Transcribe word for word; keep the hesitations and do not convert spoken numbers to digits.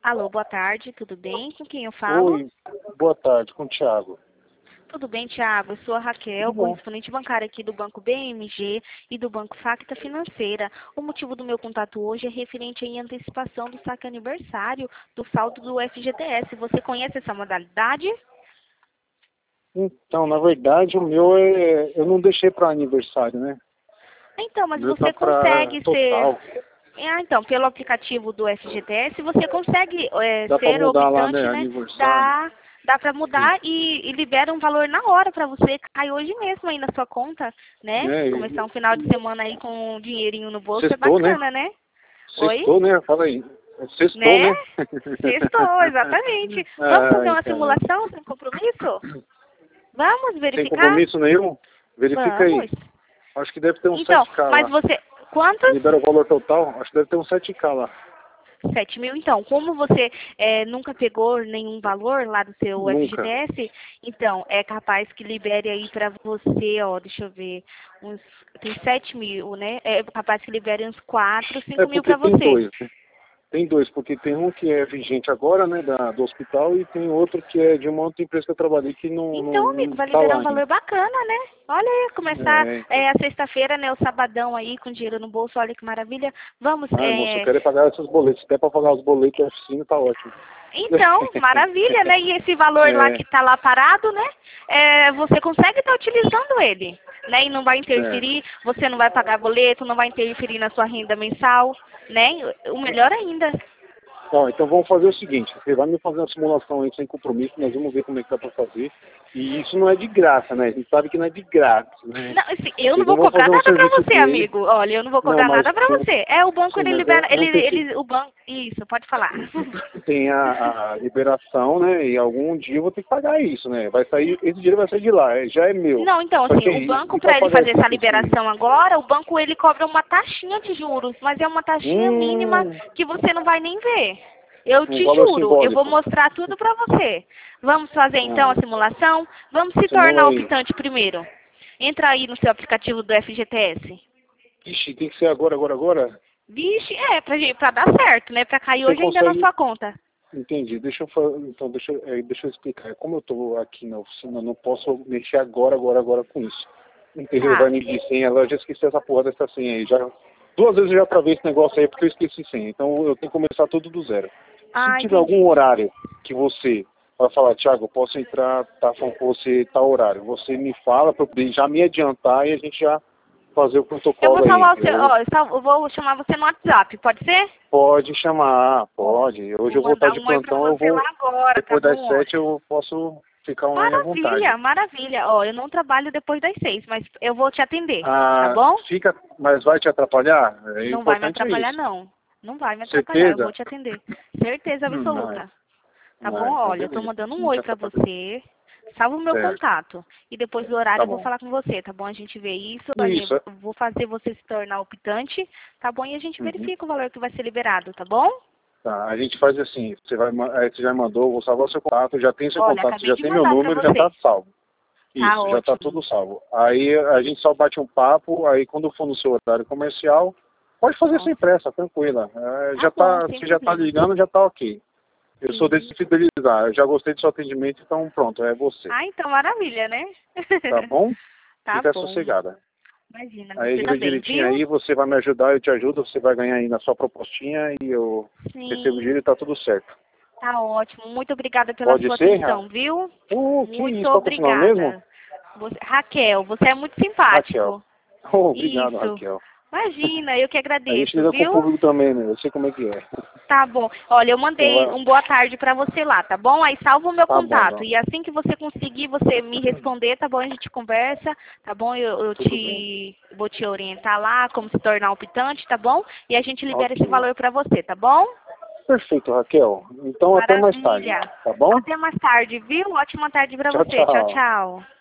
Alô, boa tarde, tudo bem? Com quem eu falo? Oi, boa tarde, com o Thiago. Tudo bem, Thiago? Eu sou a Raquel, Tudo bom? correspondente bancária aqui do Banco B M G e do Banco Facta Financeira. O motivo do meu contato hoje é referente à antecipação do saque aniversário do saldo do F G T S. Você conhece essa modalidade? Então, na verdade, o meu é... eu não deixei para aniversário, né? Então, mas O meu você tá para consegue ser... total. Ah, então, pelo aplicativo do F G T S, você consegue é, Dá para ser mudar lá, optante, né? né? Aniversário. Dá, dá para Sim. mudar e, e libera um valor na hora para você. Cai hoje mesmo aí na sua conta, né? É, Começar e- um final de semana aí com um dinheirinho no bolso é sextou, né? bacana, né? Oi? Sextou, né? Fala aí. Sextou, Né? né? Sextou, exatamente. Vamos fazer Ai, uma cara. simulação sem compromisso? Vamos Sem verificar? compromisso nenhum? Verifica Vamos. aí. Acho que deve ter uns Então, sete k mas lá. você... Quantos? Libera o valor total? Acho que deve ter uns sete k lá. Sete mil, então, como você é, nunca pegou nenhum valor lá do seu F G T Nunca. S, então, é capaz que libere aí pra você, ó, deixa eu ver, uns, tem sete mil, né? É capaz que libere uns quatro, É cinco mil porque pra tem você. dois, né? Tem dois, porque tem um que é vigente agora, né, da, do hospital, e tem outro que é de uma outra empresa que eu trabalhei que não, não, Então, amigo, não vai tá liberar lá um ainda. valor bacana, né? Olha aí, começar É, então. é, a sexta-feira, né, o sabadão aí, com dinheiro no bolso, olha que maravilha. Vamos, Ai, moço, eu é, quero é pagar esses boletos. Se der pra pagar os boletos da oficina, tá ótimo. então, maravilha, né? E esse valor lá É, que está lá parado, né? É, você consegue estar utilizando ele, né? E não vai certo. interferir, você não vai pagar boleto, não vai interferir na sua renda mensal, né? O melhor ainda. Ó, então vamos fazer o seguinte, você vai me fazer uma simulação aí sem compromisso, nós vamos ver como é que dá pra fazer. E isso não é de graça, né? A gente sabe que não é de graça, né? Não, assim, eu não Vocês vou não vão cobrar fazer um nada pra serviço você, dele. amigo. Olha, eu não vou Não, cobrar mas nada pra tem, você. É, o banco sim, ele mas libera, é, ele, não tem que ele, o banco, isso, pode falar. tem a, a liberação, né? E algum dia eu vou ter que pagar isso, né? Vai sair, esse dinheiro vai sair de lá, é, já é meu. Não, então, Só assim, que o e, banco, e para para ele pagar fazer esse essa oficina? liberação agora, o banco ele cobra uma taxinha de juros, mas é uma taxinha mínima Hum, que você não vai nem ver. Eu um te valor juro, eu vou simbólico. mostrar tudo para você. Vamos fazer então a Ah, simulação? Vamos se simula tornar aí. optante primeiro. Entra aí no seu aplicativo do F G T S. Ixi, tem que ser agora, agora, agora? Vixe, é, pra, gente- pra dar certo, né? Pra cair Você hoje ainda na consegue. sua conta. Entendi. Deixa eu falar. Então, deixa, eu- é, deixa eu explicar. Como eu tô aqui na oficina, eu não posso mexer agora, agora, agora com isso. Ele vai Tá. me pedir senha, eu já esqueci essa porra dessa senha aí. Já, duas vezes eu já travei esse negócio aí porque eu esqueci senha. Então eu tenho que começar tudo do zero. Se Ah, tiver algum entendi. horário que você vai falar, Thiago, eu posso entrar, tá falando com você tal horário, você me fala para eu já me adiantar e a gente já fazer o Eu vou protocolo aí. salvar o seu, Eu, ó, eu, sal- eu vou chamar você no WhatsApp, pode ser? pode chamar, Ó, pode. vou Hoje eu vou estar mandar de um oi pra plantão, eu você lá vou, agora, tá depois das bom? sete Olha. eu posso ficar online à vontade. Maravilha, maravilha. Ó, eu não trabalho depois das seis, mas eu vou te atender, tá Ah, bom? fica, mas vai te atrapalhar? É Não vai me importante é atrapalhar, isso. não. Não vai me atrapalhar, eu vou Certeza? te atender. Certeza Hum, não é. absoluta. Tá Ah, bom? então Olha, eu tô beleza. mandando um Não te oi pra atrapalha. você. Salva o meu Certo, contato. E depois do tá horário eu vou bom. falar com você, tá bom? A gente vê isso, a gente- Isso, é. eu vou fazer você se tornar optante, tá bom? E a gente Uhum. verifica o valor que vai ser liberado, tá bom? Tá, a gente faz assim, você, vai, ma- aí você já mandou, vou salvar seu contato, já tem seu Olha, contato, acabei já de tem meu mandar pra número, já tá você. salvo. Tá Isso, já tá ótimo. tudo salvo. Aí a gente só bate um papo, aí quando for no seu horário comercial, pode fazer Ó, sem pressa, tranquila. É, tá já bom, tá, sem você já tá problema. ligando, já tá ok. Eu sou Sim. desse fidelizar, eu já gostei do seu atendimento, então pronto, é você. Ah, então maravilha, né? Tá bom? Tá Fica bom. sossegada. Imagina, Aí você vê também, direitinho viu? aí, você vai me ajudar, eu te ajudo, você vai ganhar aí na sua propostinha e eu recebo o Sim, dinheiro e tá tudo certo. tá ótimo. Muito obrigada pela Pode sua ser, Ra? atenção, viu? Uh, que Muito isso, qual que é o seu nome mesmo? obrigada. Você- Raquel, você é muito Raquel. simpático. Oh, obrigado, Isso. Raquel. Imagina, eu que A gente agradeço, lida com o viu? público também, né? Eu sei como é que é. Tá bom. Olha, eu Então, mandei vai- um boa tarde pra você lá, tá bom? Aí salva o meu tá bom, contato. então. E assim que você conseguir, você me responder, tá bom? A gente conversa, tá bom? Eu, eu Tudo bem. te vou te orientar lá como se tornar optante, tá bom? E a gente libera esse Ok. valor pra você, tá bom? Perfeito, Raquel. Então, até mais tarde, Maravilha. tá bom? Até mais tarde, viu? Ótima tarde pra Tchau, você. Tchau, tchau. tchau.